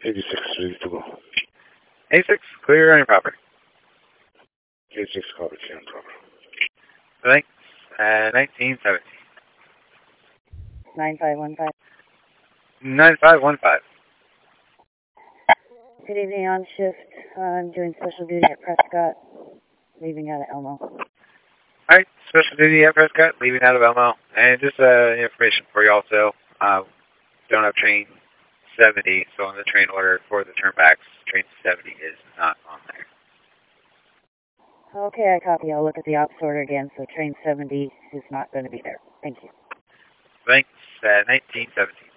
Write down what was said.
86, ready to go. 86, clear on property. 86, copy, on property. Thanks. 1917. 9515. 9515. Good evening, on shift. I'm doing special duty at Prescott, leaving out of Elmo. Alright, special duty at Prescott, leaving out of Elmo. And just information for you also. Don't have train 70, so on the train order for the turnbacks, train 70 is not on there. Okay, I copy. I'll look at the ops order again, so train 70 is not going to be there. Thank you. Thanks. 1917.